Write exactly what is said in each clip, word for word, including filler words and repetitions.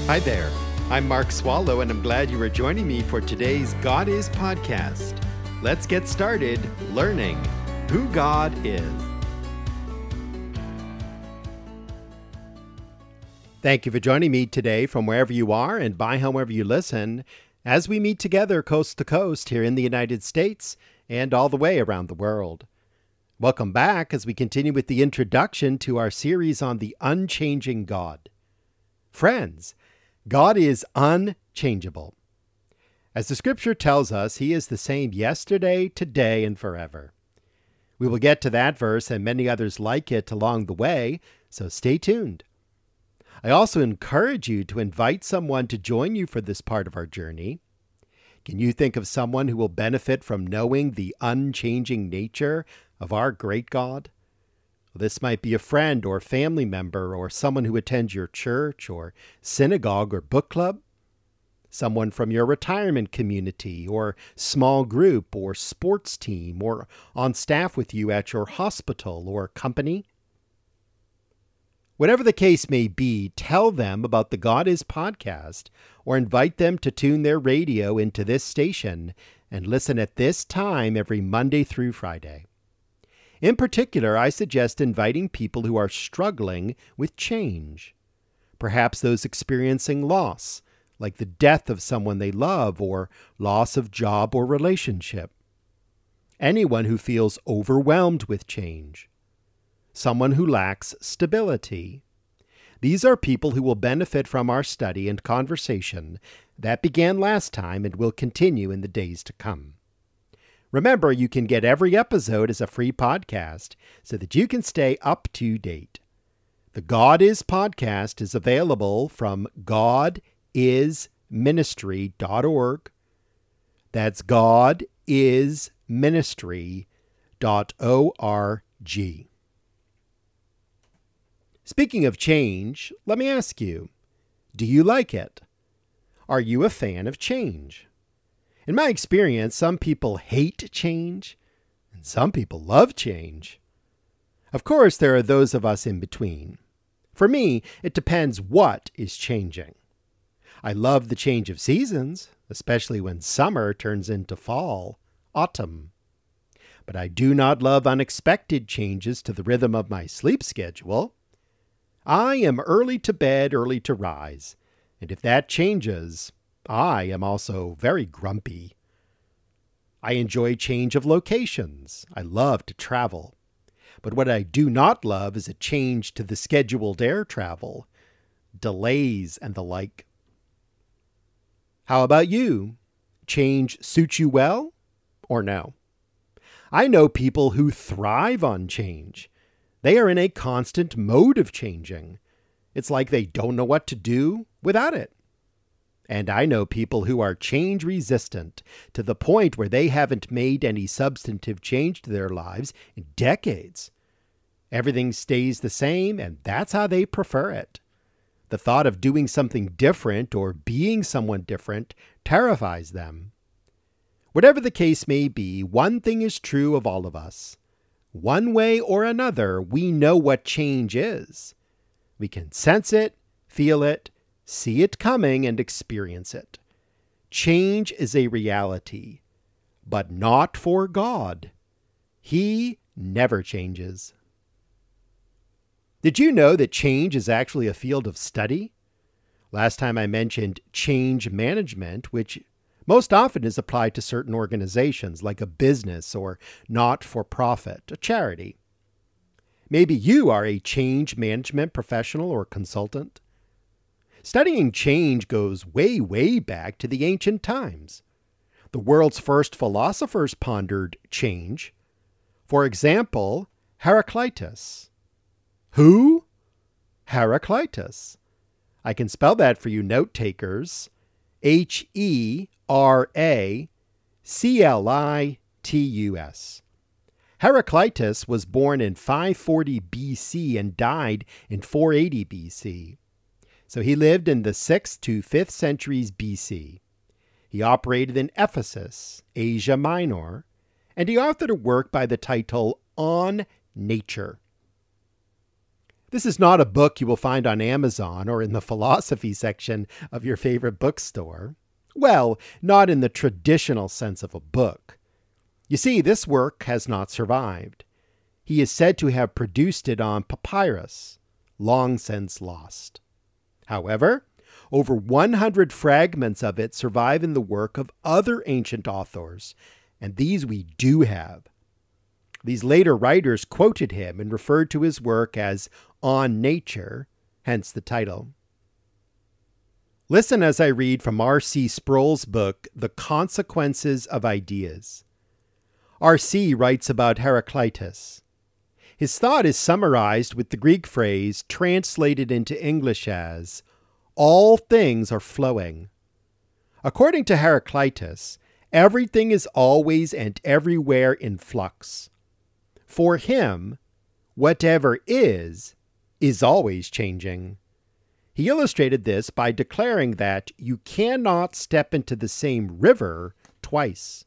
Hi there. I'm Mark Swallow, and I'm glad you are joining me for today's God Is podcast. Let's get started learning who God is. Thank you for joining me today from wherever you are and by however you listen, as we meet together coast to coast here in the United States and all the way around the world. Welcome back as we continue with the introduction to our series on the unchanging God. Friends, God is unchangeable. As the scripture tells us, he is the same yesterday, today, and forever. We will get to that verse and many others like it along the way, so stay tuned. I also encourage you to invite someone to join you for this part of our journey. Can you think of someone who will benefit from knowing the unchanging nature of our great God? This might be a friend or family member or someone who attends your church or synagogue or book club, someone from your retirement community or small group or sports team or on staff with you at your hospital or company. Whatever the case may be, tell them about the God Is podcast or invite them to tune their radio into this station and listen at this time every Monday through Friday. In particular, I suggest inviting people who are struggling with change. Perhaps those experiencing loss, like the death of someone they love or loss of job or relationship. Anyone who feels overwhelmed with change. Someone who lacks stability. These are people who will benefit from our study and conversation that began last time and will continue in the days to come. Remember, you can get every episode as a free podcast so that you can stay up to date. The God Is podcast is available from god is ministry dot org. That's god is ministry dot org. Speaking of change, let me ask you, do you like it? Are you a fan of change? In my experience, some people hate change, and some people love change. Of course, there are those of us in between. For me, it depends what is changing. I love the change of seasons, especially when summer turns into fall, autumn. But I do not love unexpected changes to the rhythm of my sleep schedule. I am early to bed, early to rise, and if that changes, I am also very grumpy. I enjoy change of locations. I love to travel. But what I do not love is a change to the scheduled air travel, delays and the like. How about you? Change suits you well or no? I know people who thrive on change. They are in a constant mode of changing. It's like they don't know what to do without it. And I know people who are change resistant to the point where they haven't made any substantive change to their lives in decades. Everything stays the same, and that's how they prefer it. The thought of doing something different or being someone different terrifies them. Whatever the case may be, one thing is true of all of us. One way or another, we know what change is. We can sense it, feel it, see it coming, and experience it. Change is a reality, but not for God. He never changes. Did you know that change is actually a field of study? Last time I mentioned change management, which most often is applied to certain organizations like a business or not-for-profit, a charity. Maybe you are a change management professional or consultant. Studying change goes way, way back to the ancient times. The world's first philosophers pondered change. For example, Heraclitus. Who? Heraclitus. I can spell that for you note takers. H E R A C L I T U S. Heraclitus was born in five forty B C and died in four eighty B C. So he lived in the sixth to fifth centuries B C. He operated in Ephesus, Asia Minor, and he authored a work by the title On Nature. This is not a book you will find on Amazon or in the philosophy section of your favorite bookstore. Well, not in the traditional sense of a book. You see, this work has not survived. He is said to have produced it on papyrus, long since lost. However, over one hundred fragments of it survive in the work of other ancient authors, and these we do have. These later writers quoted him and referred to his work as On Nature, hence the title. Listen as I read from R C Sproul's book, The Consequences of Ideas. R C writes about Heraclitus. His thought is summarized with the Greek phrase translated into English as, all things are flowing. According to Heraclitus, everything is always and everywhere in flux. For him, whatever is, is always changing. He illustrated this by declaring that you cannot step into the same river twice.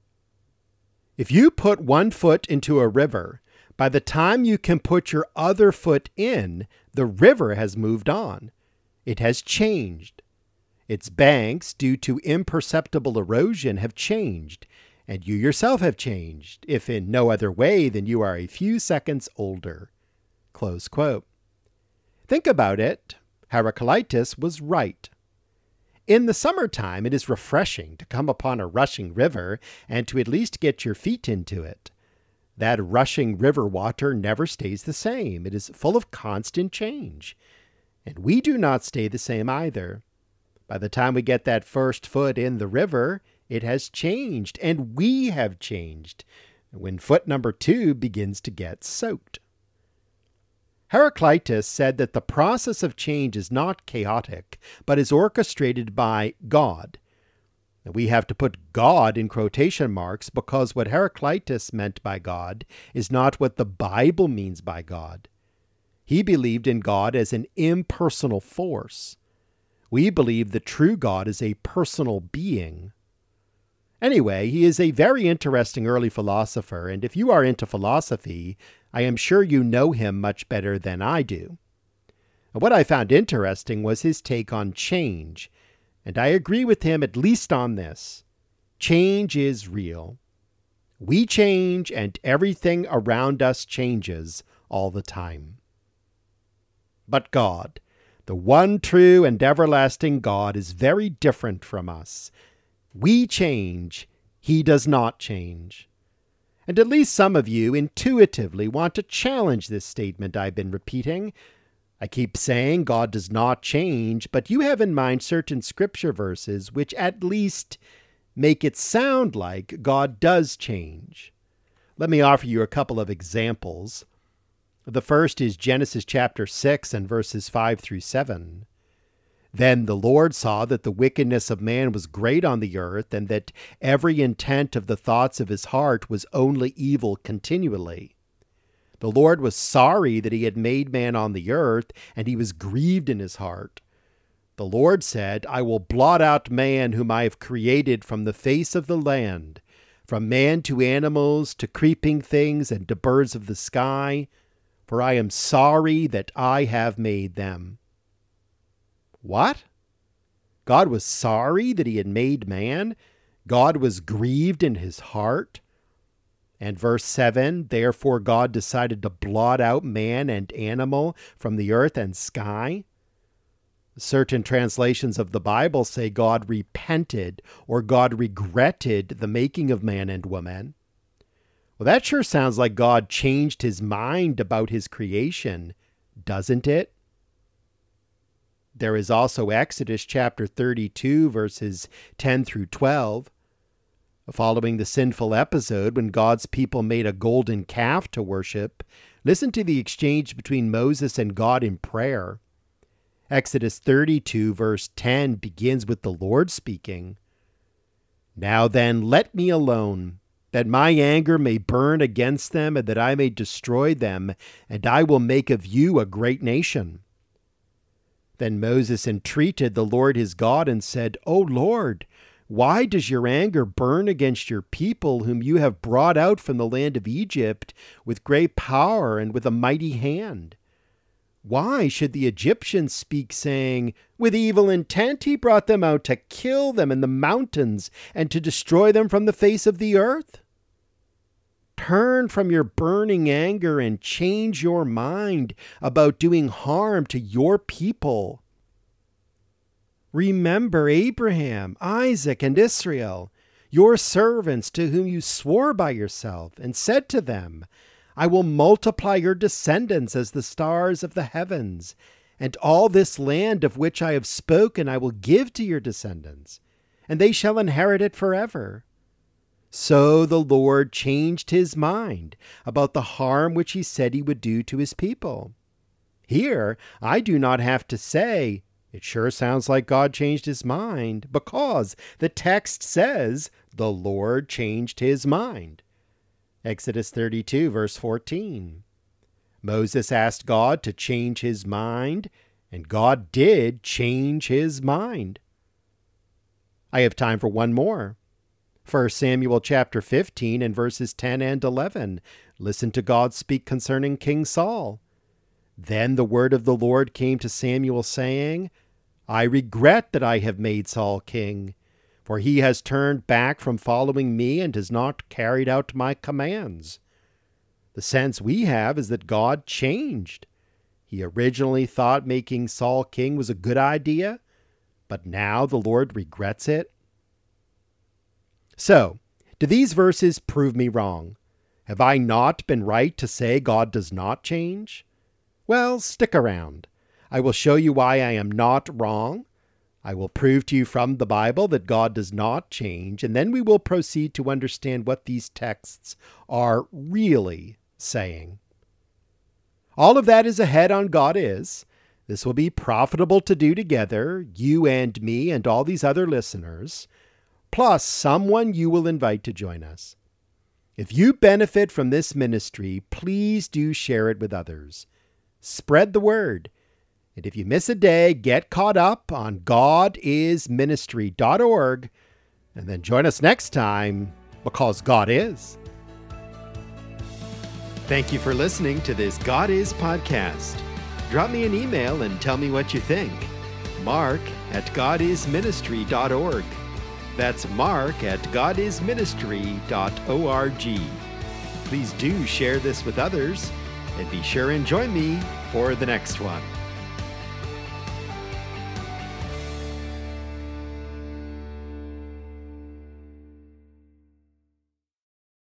If you put one foot into a river, by the time you can put your other foot in, the river has moved on. It has changed. Its banks, due to imperceptible erosion, have changed, and you yourself have changed, if in no other way than you are a few seconds older. Close quote. Think about it. Heraclitus was right. In the summertime, it is refreshing to come upon a rushing river and to at least get your feet into it. That rushing river water never stays the same. It is full of constant change. And we do not stay the same either. By the time we get that first foot in the river, it has changed, and we have changed, when foot number two begins to get soaked. Heraclitus said that the process of change is not chaotic, but is orchestrated by God. We have to put God in quotation marks because what Heraclitus meant by God is not what the Bible means by God. He believed in God as an impersonal force. We believe the true God is a personal being. Anyway, he is a very interesting early philosopher, and if you are into philosophy, I am sure you know him much better than I do. What I found interesting was his take on change, and I agree with him at least on this. Change is real. We change, and everything around us changes all the time. But God, the one true and everlasting God, is very different from us. We change, he does not change. And at least some of you intuitively want to challenge this statement I've been repeating. I keep saying God does not change, but you have in mind certain scripture verses which at least make it sound like God does change. Let me offer you a couple of examples. The first is Genesis chapter six and verses five through seven. Then the Lord saw that the wickedness of man was great on the earth, and that every intent of the thoughts of his heart was only evil continually. The Lord was sorry that he had made man on the earth, and he was grieved in his heart. The Lord said, I will blot out man whom I have created from the face of the land, from man to animals, to creeping things, and to birds of the sky, for I am sorry that I have made them. What? God was sorry that he had made man? God was grieved in his heart? And verse seven, therefore God decided to blot out man and animal from the earth and sky? Certain translations of the Bible say God repented or God regretted the making of man and woman. Well, that sure sounds like God changed his mind about his creation, doesn't it? There is also Exodus chapter thirty-two, verses ten through twelve. Following the sinful episode when God's people made a golden calf to worship, listen to the exchange between Moses and God in prayer. Exodus thirty-two, verse ten begins with the Lord speaking. Now then, let me alone, that my anger may burn against them, and that I may destroy them, and I will make of you a great nation. Then Moses entreated the Lord his God and said, O Lord, why does your anger burn against your people whom you have brought out from the land of Egypt with great power and with a mighty hand? Why should the Egyptians speak, saying, with evil intent he brought them out to kill them in the mountains and to destroy them from the face of the earth? Turn from your burning anger and change your mind about doing harm to your people. Remember Abraham, Isaac, and Israel, your servants to whom you swore by yourself, and said to them, I will multiply your descendants as the stars of the heavens, and all this land of which I have spoken I will give to your descendants, and they shall inherit it forever. So the Lord changed his mind about the harm which he said he would do to his people. Here, I do not have to say, it sure sounds like God changed his mind, because the text says the Lord changed his mind. Exodus thirty-two, verse fourteen. Moses asked God to change his mind, and God did change his mind. I have time for one more. First Samuel chapter fifteen and verses ten and eleven. Listen to God speak concerning King Saul. Then the word of the Lord came to Samuel, saying, I regret that I have made Saul king, for he has turned back from following me and has not carried out my commands. The sense we have is that God changed. He originally thought making Saul king was a good idea, but now the Lord regrets it. So, do these verses prove me wrong? Have I not been right to say God does not change? Well, stick around. I will show you why I am not wrong. I will prove to you from the Bible that God does not change, and then we will proceed to understand what these texts are really saying. All of that is ahead on God Is. This will be profitable to do together, you and me and all these other listeners, plus someone you will invite to join us. If you benefit from this ministry, please do share it with others. Spread the word. And if you miss a day, get caught up on god is ministry dot org and then join us next time, because God is. Thank you for listening to this God Is podcast. Drop me an email and tell me what you think. Mark at god is ministry dot org. That's Mark at god is ministry dot org. Please do share this with others, and be sure and join me for the next one.